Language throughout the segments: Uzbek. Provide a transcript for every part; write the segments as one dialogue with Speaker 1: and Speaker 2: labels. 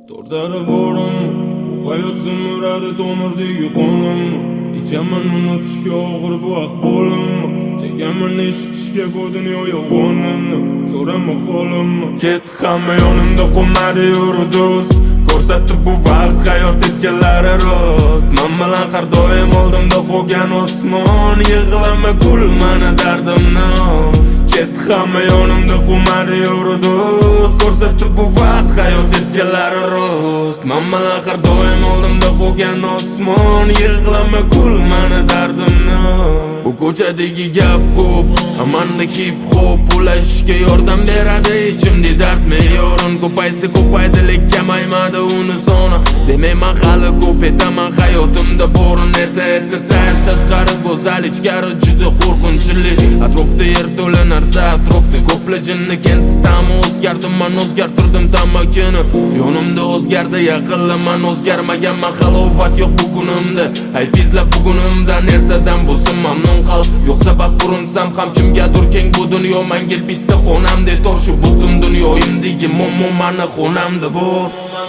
Speaker 1: Tortara borim, bu hayot zimradi tomirdagi qonim. Ichaman unutishga og'ir bu ahvolim. Chekaman eshitishga bu dunyo yolg'onini. So'rama holim. Ket hamma yonimda qo'madi yurdi do'st. Ko'rsatdi bu vaqt hayot etganlari rost. Men bilan har doim oldimda qolgan osmon. Yig'lama kul meni dardimni. Ket hamma yonimda qo'madi yurdi do'st. Ko'rsatdi bu vaqt hayot etganlari rost. Men bilan har doim oldimda qolgan osmon. Yig'lama kul meni dardimni. Bu ko'chadagi gap ko'p, amanda hip hop ulashishga yordam beradi. Ichimda dard me'yorin ko'paysa ko'paydi, lekin kamaymadi uni soni. Demayman hali ko'p etaman hayotimda borin erta tash tashqari go'zal, ichkari juda qo'rqinchli. Atrofda yer to'la narsa, atrofda ko'pla jinni. Kenti ta'mi o'zgardim, men o'zgartirdim tamakini. Yonimda o'zgardi yaqinlar, men o'zgarmagan, men halovat yo'q bugunimda. Ay bizlab bugunimdan ertadan bo'lsin mamnun. Yo'q sabab urinsam ham kimgadir keng bu dunyo. Menga bitta xonamda to'shi butun dunyoyimdagi muammo meni xonamda bor.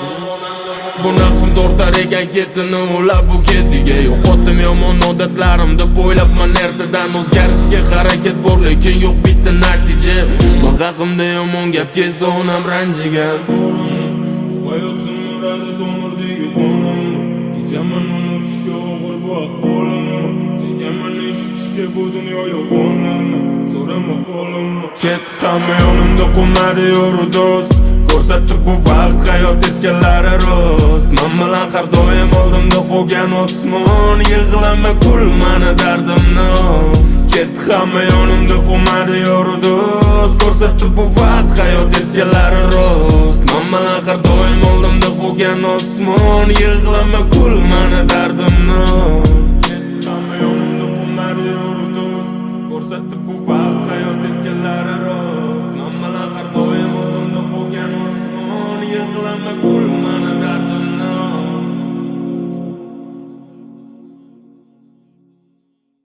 Speaker 1: Bu nafsim tortar ekan ketini ulab bu ketiga. Yo'qotdim yomon odatlarimni bo'ylabman ertadan. O'zgarishga harakat bor lekin yo'q bitta natija. Men haqimda yomon gap kelsa onam ranjigan. Hayot zimradi tomirdagi qonim. Ichaman unutishga og'ir bu ahvolim. Chekaman eshitishga bu dunyo yolg'onini. So'rama holim. Ket hamma yonimda qo'madi yurdi do'st. Ko'rsatdi bu vaqt hayot etganlari rost. Men bilan har doim oldimda qolgan osmon. Yig'lama kul meni dardimni. Ket hamma yonimda qo'madi yurdi do'st. Ko'rsatdi bu vaqt hayot etganlari rost. Men bilan har doim oldimda qolgan osmon. Yig'lama kul meni dardimni.